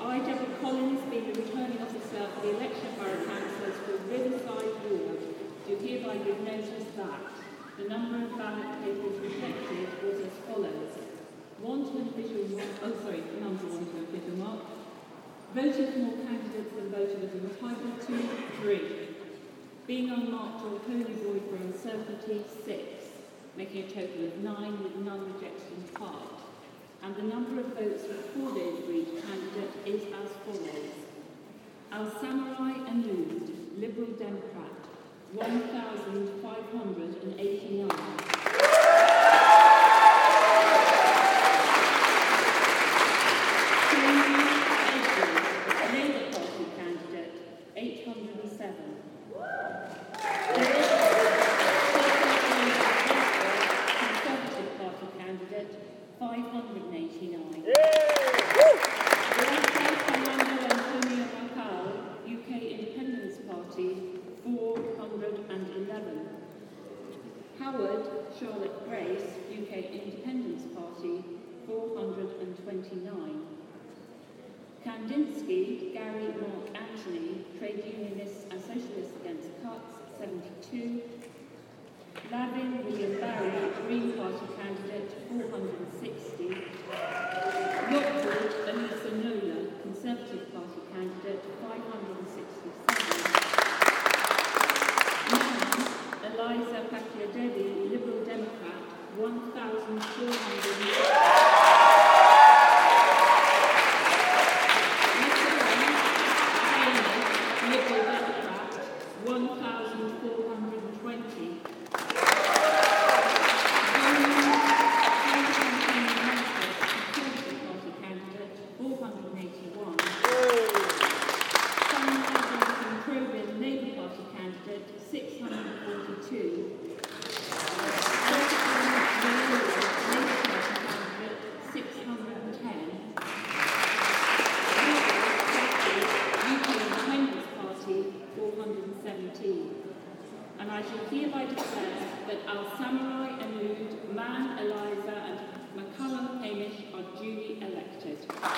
I, Deborah Collins, being the returning officer for the election of borough councillors for Riverside Ward, do hereby give notice that the number of ballot papers rejected was as follows. Number 1 to an official mark. Voting for more candidates than voted as entitled to, 3. Being unmarked or wholly void for uncertainty, 6. Making a total of 9 with none rejected in part. And the number of votes recorded for each candidate is as follows. Al Samurai Anood, Liberal Democrat, 1,589. Labour Party candidate, 807. Conservative Party candidate, 589. Fernando Antonio Macau, UK Independence Party, 411. Howard Charlotte Grace, UK Independence Party, 429. Kandinsky Gary Mark Anthony, Trade Unionists and Socialists Against Cuts, 72. Lavin William Barry, Green Party candidate, 460. Lockwood Elisa Nola, Conservative Party candidate, 567. Mann Eliza Pakiadevi, Liberal Democrat, 1,400. Liberal Democrat, 1,420. Conservative Party candidate, 481. Sunrise Johnson Probin, Labour Party candidate, 642. Labour Party candidate, 610. UK Independence Party, 417. And I shall hereby declare that Al Samurai Anood, Mann, Eliza and McCullum Hamish are duly elected.